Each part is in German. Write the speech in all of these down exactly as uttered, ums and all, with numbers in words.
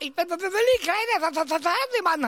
ich bin Willi Kleiner, Fernsehmann.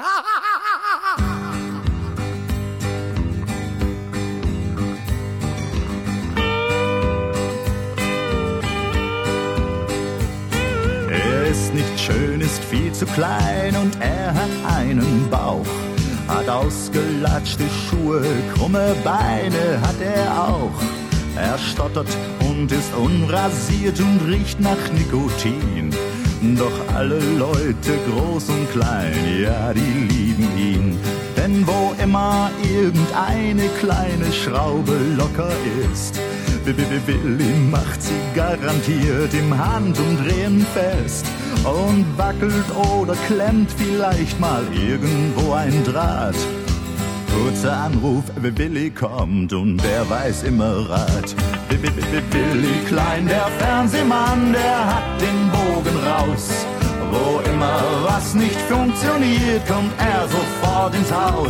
Er ist nicht schön, ist viel zu klein und er hat einen Bauch. Hat ausgelatschte Schuhe, krumme Beine hat er auch. Er stottert und ist unrasiert und riecht nach Nikotin. Doch alle Leute, groß und klein, ja, die lieben ihn. Denn wo immer irgendeine kleine Schraube locker ist, Willi macht sie garantiert im Handumdrehen fest und wackelt oder klemmt vielleicht mal irgendwo ein Draht. Kurzer Anruf, Willi kommt und der weiß immer Rat. Willi Klein, der Fernsehmann, der hat den Bogen raus. Wo immer was nicht funktioniert, kommt er sofort ins Haus.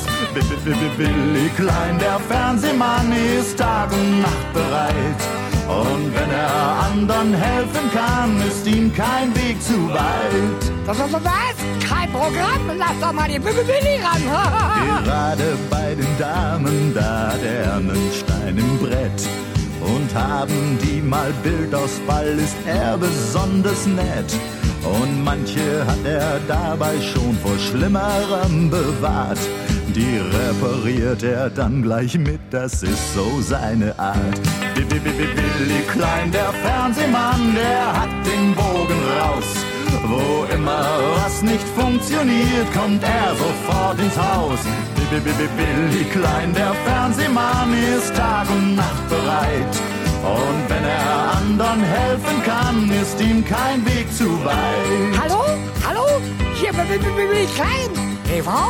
Willi Klein, der Fernsehmann, ist Tag und Nacht bereit. Und wenn er anderen helfen kann, ist ihm kein Weg zu weit. Das ist was? Kein Programm? Lass doch mal die Willi ran. Gerade bei den Damen, da hat er einen Stein im Brett. Und haben die mal Bildausfall, ist er besonders nett. Und manche hat er dabei schon vor Schlimmerem bewahrt. Die repariert er dann gleich mit, das ist so seine Art. Willi Klein, der Fernsehmann, der hat den Bogen raus. Wo immer was nicht funktioniert, kommt er sofort ins Haus. Willi Klein, der Fernsehmann, ist Tag und Nacht bereit. Und wenn er anderen helfen kann, ist ihm kein Weg zu weit. Hallo? Hallo? Hier bin Willi Klein. Hey, Frau?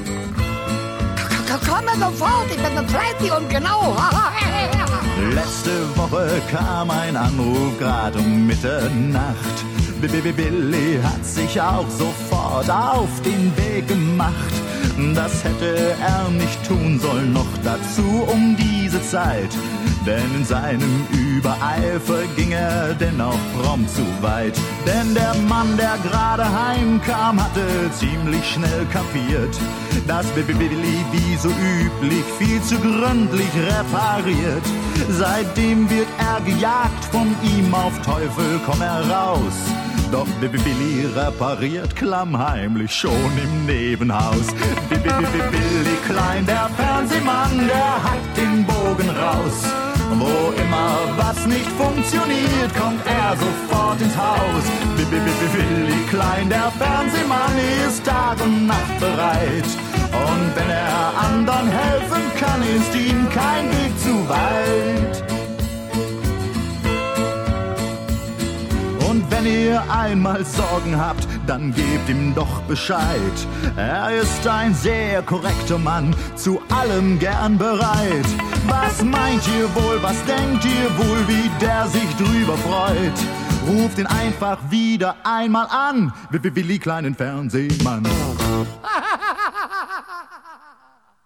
Komm mir sofort, ich bin fleißig und genau. Letzte Woche kam ein Anruf grad um Mitternacht. Willi hat sich auch sofort auf den Weg gemacht. Das hätte er nicht tun sollen, noch dazu um diese Zeit. Denn in seinem Übereifer ging er dennoch prompt zu weit. Denn der Mann, der gerade heimkam, hatte ziemlich schnell kapiert, dass Willi wie so üblich viel zu gründlich repariert. Seitdem wird er gejagt, von ihm auf Teufel komm er raus. Doch Willi repariert klammheimlich schon im Nebenhaus. Willi Klein, der Fernsehmann, der hat den Bogen raus. Wo immer was nicht funktioniert, kommt er sofort ins Haus. Willi Klein, der Fernsehmann, ist Tag und Nacht bereit. Und wenn er anderen helfen kann, ist ihm kein Weg zu weit. Und wenn ihr einmal Sorgen habt, dann gebt ihm doch Bescheid. Er ist ein sehr korrekter Mann, zu allem gern bereit. Was meint ihr wohl, was denkt ihr wohl, wie der sich drüber freut? Ruft ihn einfach wieder einmal an, Willi Kleinen Fernsehmann.